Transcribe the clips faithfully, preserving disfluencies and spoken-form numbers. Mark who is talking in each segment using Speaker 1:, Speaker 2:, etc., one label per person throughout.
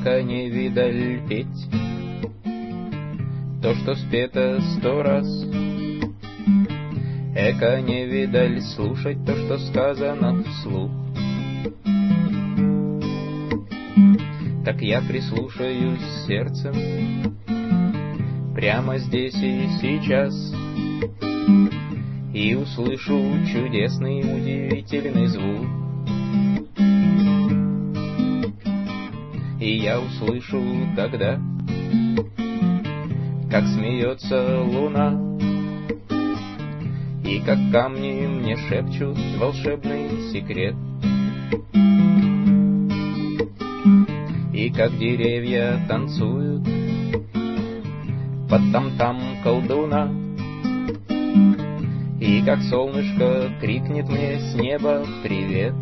Speaker 1: эко не видаль петь то, что спето сто раз, эко не видаль слушать то, что сказано вслух. Так я прислушаюсь сердцем прямо здесь и сейчас и услышу чудесный, удивительный звук. И я услышу тогда, как смеется луна, и как камни мне шепчут волшебный секрет, и как деревья танцуют под там-там колдуна, и как солнышко крикнет мне с неба привет.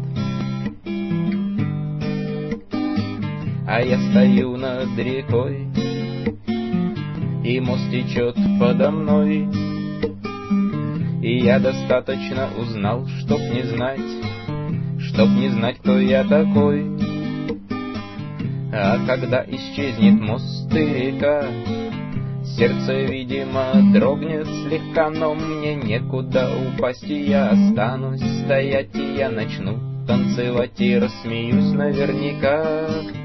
Speaker 1: А я стою над рекой, и мост течет подо мной, и я достаточно узнал, чтоб не знать, чтоб не знать, кто я такой. А когда исчезнет мост и река, сердце, видимо, дрогнет слегка, но мне некуда упасть, и я останусь стоять, и я начну танцевать, и рассмеюсь наверняка.